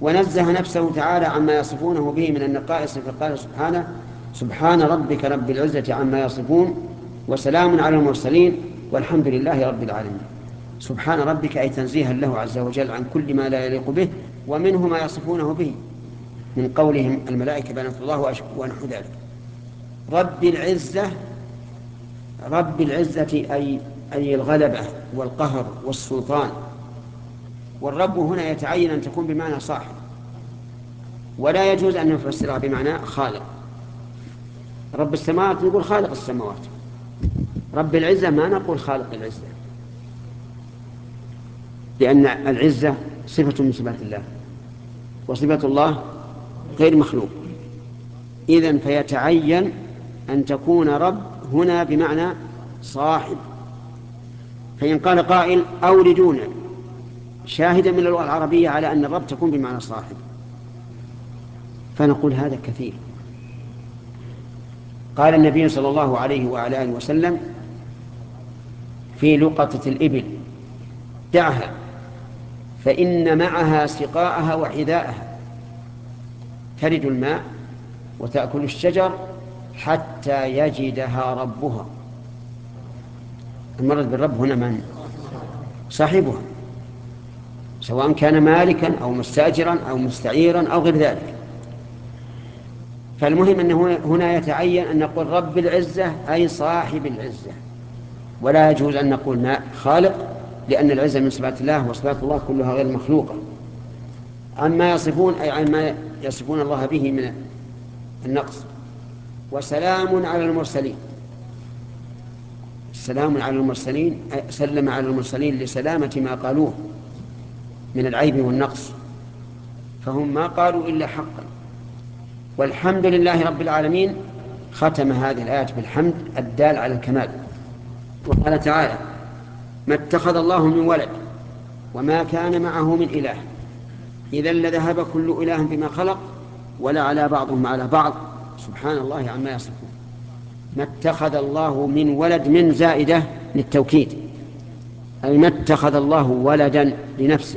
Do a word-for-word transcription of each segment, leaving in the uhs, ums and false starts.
ونزه نفسه تعالى عما يصفونه به من النقائص، فقال سبحانه: سبحان ربك رب العزة عما يصفون وسلام على المرسلين والحمد لله رب العالمين. سبحان ربك أي تنزيها له عز وجل عن كل ما لا يليق به، ومنه ما يصفونه به من قولهم الملائكة بنات الله ونحو ذلك. رب العزة، رب العزة أي أي الغلبة والقهر والسلطان. والرب هنا يتعين أن تكون بمعنى صاحب، ولا يجوز أن نفسرها بمعنى خالق. رب السماوات نقول خالق السماوات، رب العزة ما نقول خالق العزة، لأن العزة صفة من صفات الله، وصفة الله غير مخلوق. إذن فيتعين أن تكون رب هنا بمعنى صاحب. فإن قال قائل: أوردونا شاهدا من اللغة العربية على أن الرب تكون بمعنى صاحب، فنقول هذا كثير. قال النبي صلى الله عليه وعلى آله وسلم في لقطة الإبل: دعها فإن معها سقاءها وحذاءها، ترد الماء وتأكل الشجر حتى يجدها ربها. المرض بالرب هنا من؟ صاحبها، سواء كان مالكا أو مستأجرا أو مستعيرا أو غير ذلك. فالمهم أنه هنا يتعين أن نقول رب العزة أي صاحب العزة، ولا يجوز أن نقول ما خالق، لأن العزة من صفات الله، وصفات الله كلها غير مخلوقة. عما يصفون أي عما يصفون الله به من النقص. وسلام على المرسلين، السلام على المرسلين سلم على المرسلين لسلامة ما قالوه من العيب والنقص، فهم ما قالوا إلا حقا. والحمد لله رب العالمين، ختم هذه الآية بالحمد الدال على الكمال. وقال تعالى: ما اتخذ الله من ولد وما كان معه من إله إذا لذهب كل إله بما خلق ولا على بعضهم على بعض سبحان الله عما يصفون. ما اتخذ الله من ولد، من زائدة للتوكيد، أي ما اتخذ الله ولدا لنفسه.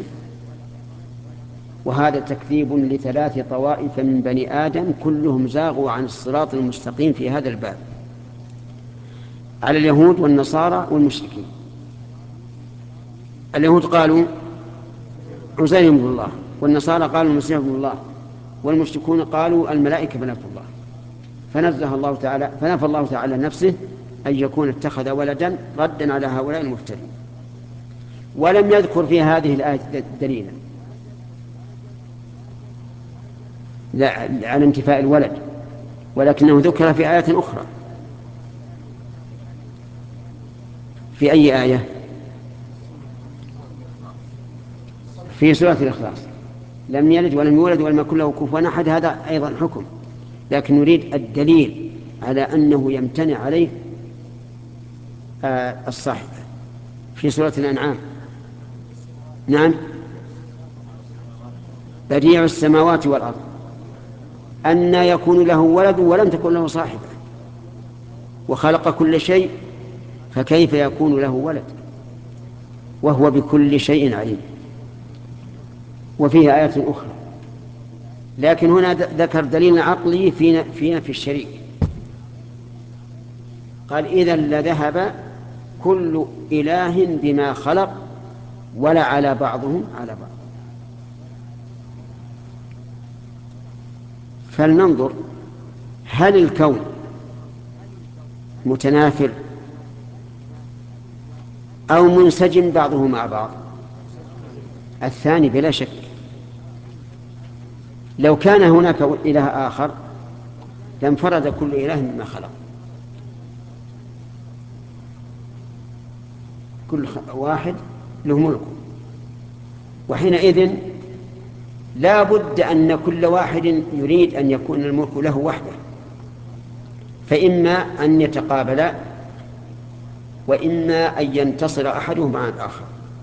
وهذا تكذيب لثلاث طوائف من بني آدم كلهم زاغوا عن الصراط المستقيم في هذا الباب، على اليهود والنصارى والمشركين. اليهود قالوا عزير بن الله، والنصارى قالوا المسيح بن الله، والمشركون قالوا الملائكة بنات الله. فنزه الله تعالى فنفى الله تعالى نفسه أن يكون اتخذ ولدا ردا على هؤلاء المفترين. ولم يذكر في هذه الآية دليلا على انتفاء الولد، ولكنه ذكر في آية أخرى. في أي آية؟ في سورة الإخلاص: لم يلد ولم يولد ولم يكن له كفوا أحد. هذا أيضا حكم، لكن نريد الدليل على أنه يمتنع عليه آه الصاحب. في سورة الأنعام: نعم، بديع السماوات والأرض أن يكون له ولد ولم تكن له صاحبة وخلق كل شيء فكيف يكون له ولد وهو بكل شيء عليم. وفيها آيات أخرى، لكن هنا ذكر دليل عقلي فينا فينا في الشريك. قال: إذا لذهب كل إله بما خلق ولا على بعضهم على بعض. فلننظر، هل الكون متنافر أو منسجم بعضه مع بعض؟ الثاني بلا شك. لو كان هناك إله آخر لانفرد كل إله بما خلق، كل واحد له ملكه، وحينئذ لا بد أن كل واحد يريد أن يكون الملك له وحده، فإما أن يتقابلا وإما أن ينتصر أحدهم عن الآخر.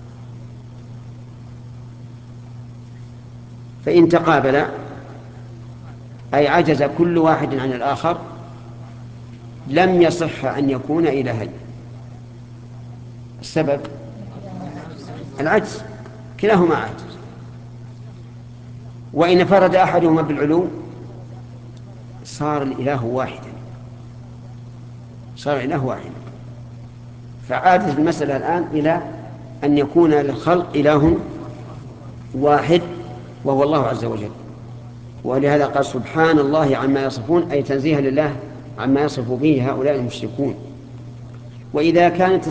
فإن تقابلا أي عجز كل واحد عن الآخر لم يصح أن يكون إلهين. السبب العجز، كلاهما عاجز. وإن فرد أحدهما بالعلو صار الإله واحدا، صار الإله واحدا. فعادت المسألة الآن إلى أن يكون للخلق إله واحد وهو الله عز وجل. ولهذا قال سبحان الله عما يصفون، أي تنزيها لله عما يصف به هؤلاء المشركون. وإذا كانت